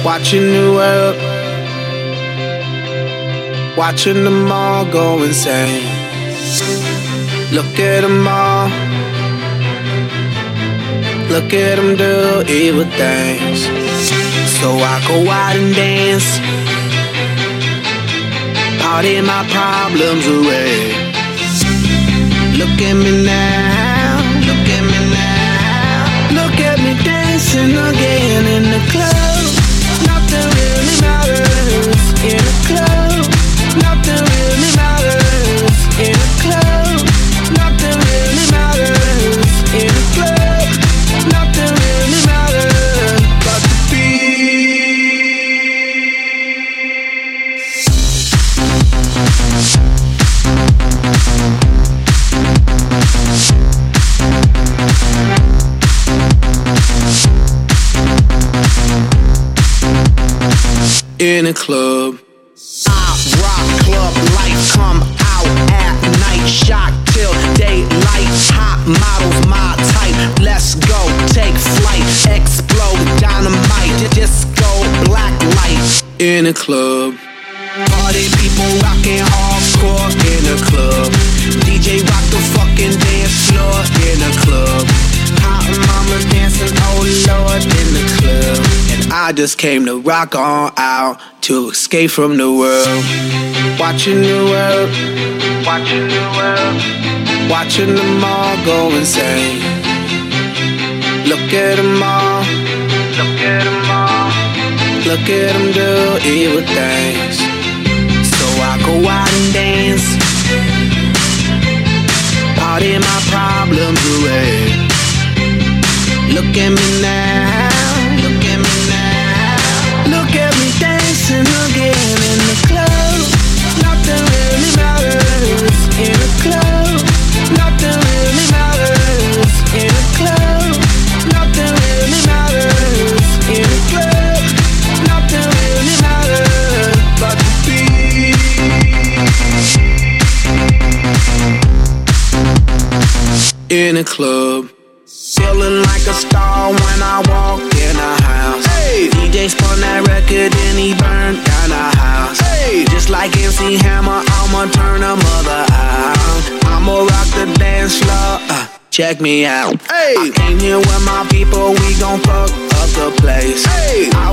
Watching the world, watching them all go insane. Look at them all, look at them do evil things. So I go out and dance, party my problems away. Look at me now, look at me now, look at me dancing again in the club. Nothing really matters in a club. Nothing really matters in a club. Nothing really matters in a club. Nothing really matters but the beat. In a club, I rock club lights, come out at night, shock till daylight, hot models my type, let's go, take flight, explode, dynamite, disco, black light. In a club, party people rocking hardcore in a club, DJ rock the fucking dance floor in a club, hot mamas dancing, oh lord, in the club. And I just came to rock on out, to escape from the world. Watching the world, watching the world, watching them all go insane. Look at them all, look at them all, look at them do evil things. So I go out and dance, party my problems away. Look at me now, look at me now, look at me dancing again in the club. Nothing really matters in a club. Nothing really matters in a club. Nothing really matters in a club. Nothing really matters but the beat. In a club, feeling like a star when I walk in a house. Hey, DJ spun that record and he burned down the house. Hey, just like MC Hammer, I'ma turn a mother out. I'ma rock the dance floor. Check me out. Hey, I came here with my people, we gon' fuck up the place. Hey, I